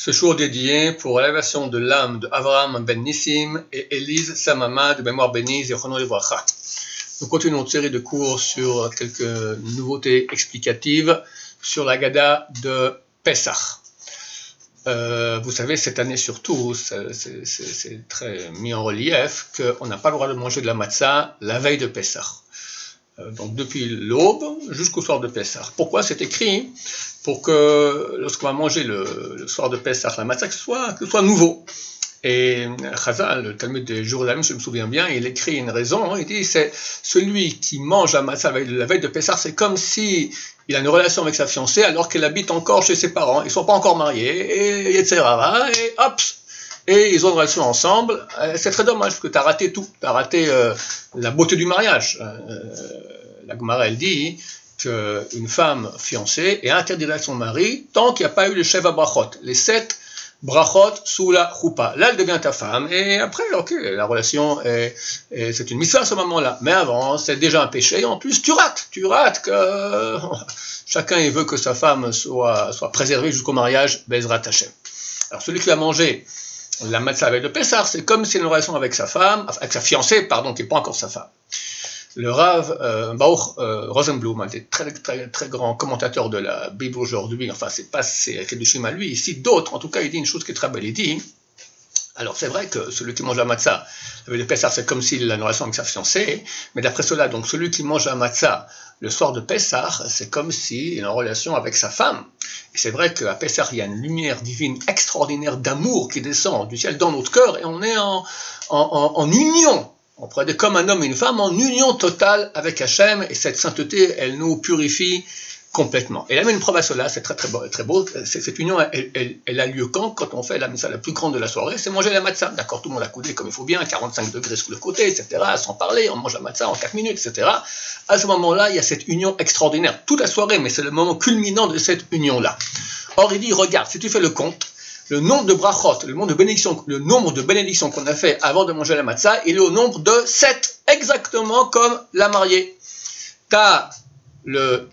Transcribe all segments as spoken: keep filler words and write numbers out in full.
Ce jour dédié pour l'élévation de l'âme de Avraham ben Nissim et Élise sa maman de mémoire bénie Zichrono Livracha. Nous continuons notre série de cours sur quelques nouveautés explicatives sur la Gada de Pessah. Euh, vous savez, cette année surtout, c'est très mis en relief qu'on n'a pas le droit de manger de la matzah la veille de Pessah. Euh, donc depuis l'aube jusqu'au soir de Pessah. Pourquoi? C'est écrit pour que lorsqu'on va manger le, le soir de Pessah la matzah, que ce soit, que ce soit nouveau. Et Chazal, le Talmud de Jérusalem, je me souviens bien, il écrit une raison, il dit c'est celui qui mange la matzah la veille de Pessah, c'est comme si il a une relation avec sa fiancée alors qu'elle habite encore chez ses parents, ils ne sont pas encore mariés, et et cetera. Et hop, et ils ont une relation ensemble. C'est très dommage parce que tu as raté tout, tu as raté euh, la beauté du mariage. Euh, la Gemara, elle dit qu'une femme fiancée est interdite avec son mari tant qu'il n'y a pas eu les Sheva Brachot, les sept brachot sous la choupa. Là, elle devient ta femme, et après, ok, la relation, est, est, c'est une mitzvah à ce moment-là. Mais avant, c'est déjà un péché, et en plus, tu rates, tu rates que chacun il veut que sa femme soit, soit préservée jusqu'au mariage, Bezrat Hashem. Alors, celui qui a mangé la matzah avec le Pessah, c'est comme s'il a une relation avec sa femme, avec sa fiancée, pardon, qui n'est pas encore sa femme. Le Rav euh, Baruch euh, Rosenblum, un des très, très, très grands commentateurs de la Bible aujourd'hui, enfin, c'est pas c'est Kedushim à lui, ici d'autres, en tout cas, il dit une chose qui est très belle. Il dit, alors c'est vrai que celui qui mange la matzah avec le Pessah, c'est comme s'il a une relation avec sa fiancée, mais d'après cela, donc celui qui mange la matzah le soir de Pessah, c'est comme s'il est en relation avec sa femme. Et c'est vrai qu'à Pessah, il y a une lumière divine extraordinaire d'amour qui descend du ciel dans notre cœur, et on est en, en, en, en union. On pourrait dire comme un homme et une femme en union totale avec Hachem, et cette sainteté, elle nous purifie complètement. Et là, même une preuve à cela, c'est très très beau. Très beau. Cette union, elle, elle, elle a lieu quand Quand on fait la matzah la plus grande de la soirée, c'est manger la matzah. D'accord, tout le monde a coudé comme il faut bien, quarante-cinq degrés sous le côté, et cetera. Sans parler, on mange la matzah en quatre minutes, et cetera. À ce moment-là, il y a cette union extraordinaire. Toute la soirée, mais c'est le moment culminant de cette union-là. Or, il dit, regarde, si tu fais le compte, le nombre de brachot, le nombre de bénédictions, le nombre de bénédictions qu'on a fait avant de manger la matzah, il est au nombre de sept, exactement comme la mariée. Tu as le,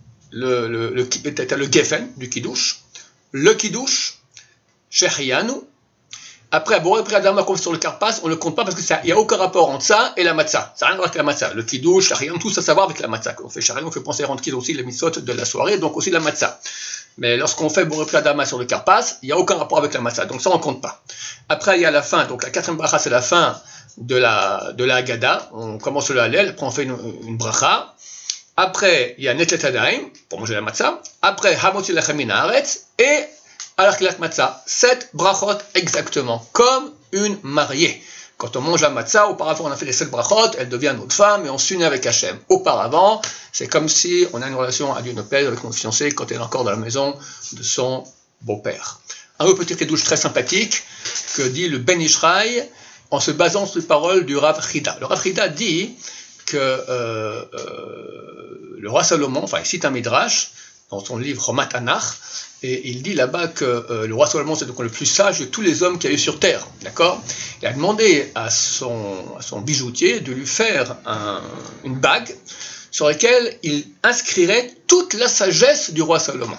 le, le, le, t'as le geffen du kiddush, le kiddush, shechianu. Après, bon, après Adama qu'on fait sur le karpas, on ne le compte pas parce qu'il n'y a aucun rapport entre ça et la matzah. Ça n'a rien à voir avec la matzah. Le kiddush, shechianu, tout ça, ça va avec la matzah. Quand on fait shechianu, on fait penser à rendre aussi les mitzvot de la soirée, donc aussi la matzah. Mais lorsqu'on fait Boré Adama sur le Karpas, il n'y a aucun rapport avec la matzah, donc ça on ne compte pas. Après il y a la fin, donc la quatrième bracha c'est la fin de la, de la Haggadah, on commence le Hallel, après on fait une, une bracha, après il y a Netlet Adaim, pour manger la matzah, après Hamotzi Lechem Min Haaretz, et Alachilat Matzah, sept brachot exactement, comme une mariée. Quand on mange la matzah, auparavant on a fait les sept brachot, elle devient notre femme et on s'unit avec Hachem. Auparavant, c'est comme si on a une relation à Dieu notre Père avec notre fiancée quand elle est encore dans la maison de son beau-père. Un autre petit kédouche très sympathique que dit le Ben Ishraï en se basant sur les paroles du Rav Chida. Le Rav Chida dit que euh, euh, le roi Salomon, enfin il cite un midrash dans son livre Chomat Tanakh, et il dit là-bas que euh, le roi Salomon, c'est donc le plus sage de tous les hommes qu'il y a eu sur terre, d'accord? Il a demandé à son, à son bijoutier de lui faire un, une bague sur laquelle il inscrirait toute la sagesse du roi Salomon.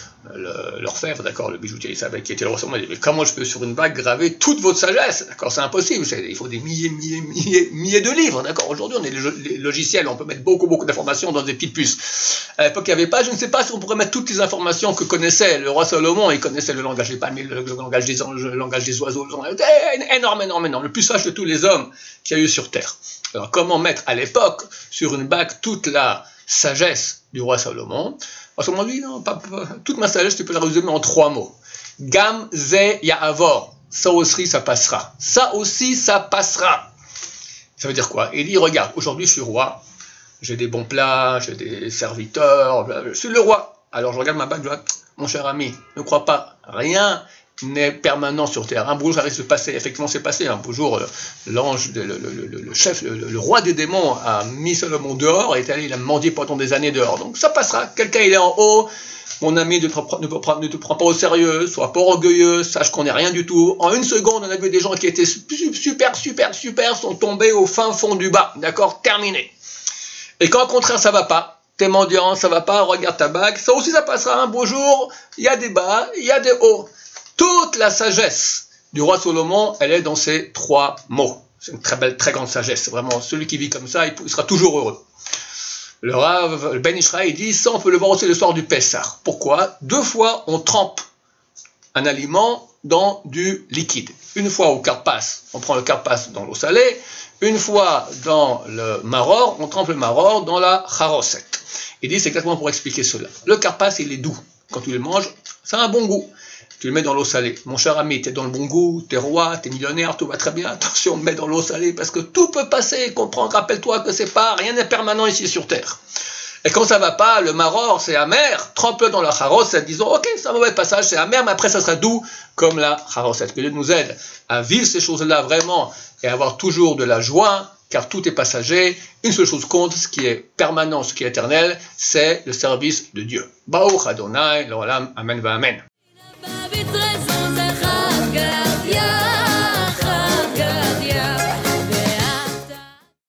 Le, l'orfèvre, d'accord, le bijoutier, il savait qui était le roi Salomon, il dit, mais comment je peux sur une bague graver toute votre sagesse? D'accord, c'est impossible, c'est, il faut des milliers, milliers, milliers, milliers de livres, d'accord. Aujourd'hui, on est les, les logiciels, on peut mettre beaucoup, beaucoup d'informations dans des petites puces. À l'époque, il n'y avait pas, je ne sais pas si on pourrait mettre toutes les informations que connaissait le roi Salomon. Il connaissait le langage des palmiers, le, le langage des anges, le langage des oiseaux, énorme, énorme, énorme, le plus sage de tous les hommes qu'il y a eu sur terre. Alors, comment mettre à l'époque sur une bague toute la sagesse du roi Salomon? Parce qu'on m'a dit, non, pas, pas, toute ma sagesse, tu peux la résumer en trois mots. Gam, ze, ya'avor. Ça aussi, ça passera. Ça aussi, ça passera. Ça veut dire quoi? Il dit, regarde, aujourd'hui, je suis roi. J'ai des bons plats, j'ai des serviteurs. Je suis le roi. Alors, je regarde ma bague, je dis, mon cher ami, ne crois pas, rien n'est permanent sur terre. Un beau jour, ça risque de se passer. Effectivement, c'est passé. Un beau jour, l'ange, le, le, le, le chef, le, le roi des démons a mis Salomon dehors et est allé, il a mendié pendant des années dehors. Donc ça passera. Quelqu'un, il est en haut. Mon ami, ne te, ne, te, ne te prends pas au sérieux. Sois pas orgueilleux. Sache qu'on n'est rien du tout. En une seconde, on a vu des gens qui étaient super, super, super, sont tombés au fin fond du bas. D'accord? Terminé. Et quand au contraire, ça va pas, t'es mendiant, ça va pas, regarde ta bague, ça aussi ça passera un beau jour, il y a des bas, il y a des hauts. Toute la sagesse du roi Salomon, elle est dans ces trois mots. C'est une très belle, très grande sagesse. Vraiment, celui qui vit comme ça, il sera toujours heureux. Le Rav, le Ben Ishraï, dit, ça on peut le voir aussi le soir du Pessah. Pourquoi? Deux fois on trempe un aliment dans du liquide. Une fois au karpas, on prend le karpas dans l'eau salée. Une fois dans le maror, on trempe le maror dans la charoset. Il dit c'est exactement pour expliquer cela. Le karpas, il est doux. Quand tu le manges, ça a un bon goût. Tu le mets dans l'eau salée. Mon cher ami, tu es dans le bon goût, tu es roi, tu es millionnaire, tout va très bien. Attention, mets dans l'eau salée parce que tout peut passer. Comprends, rappelle-toi que c'est pas, rien n'est permanent ici sur terre. Et quand ça va pas, le maror, c'est amer, trempe-le dans la charoset, disons, ok, c'est un mauvais passage, c'est amer, mais après ça sera doux comme la charoset. Que Dieu nous aide à vivre ces choses-là vraiment et à avoir toujours de la joie, car tout est passager. Une seule chose compte, ce qui est permanent, ce qui est éternel, c'est le service de Dieu. Baruch Adonai, l'olam, amen va amen.